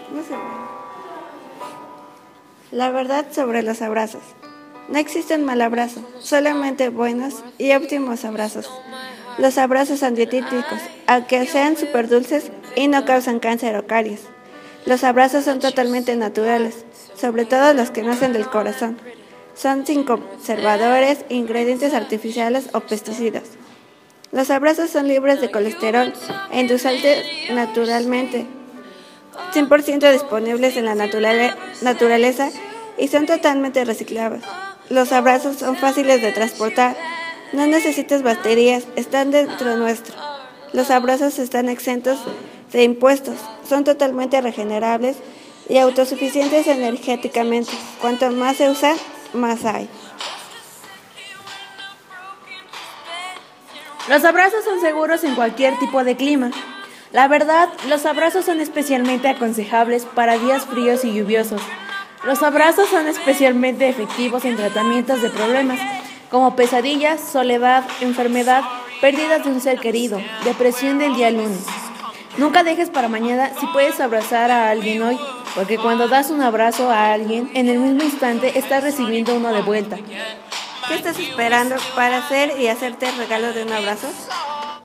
No sé. La verdad sobre los abrazos. No existe un mal abrazo, solamente buenos y óptimos abrazos. Los abrazos son dietéticos, aunque sean súper dulces y no causan cáncer o caries. Los abrazos son totalmente naturales, sobre todo los que nacen del corazón. Son sin conservadores, ingredientes artificiales o pesticidas. Los abrazos son libres de colesterol e endulzantes naturalmente, 100% disponibles en la naturaleza y son totalmente reciclables. Los abrazos son fáciles de transportar, no necesitas baterías, están dentro nuestro. Los abrazos están exentos de impuestos, son totalmente regenerables y autosuficientes energéticamente. Cuanto más se usa, más hay. Los abrazos son seguros en cualquier tipo de clima. La verdad, los abrazos son especialmente aconsejables para días fríos y lluviosos. Los abrazos son especialmente efectivos en tratamientos de problemas como pesadillas, soledad, enfermedad, pérdidas de un ser querido, depresión del día lunes. Nunca dejes para mañana si puedes abrazar a alguien hoy, porque cuando das un abrazo a alguien, en el mismo instante estás recibiendo uno de vuelta. ¿Qué estás esperando para hacer y hacerte el regalo de un abrazo?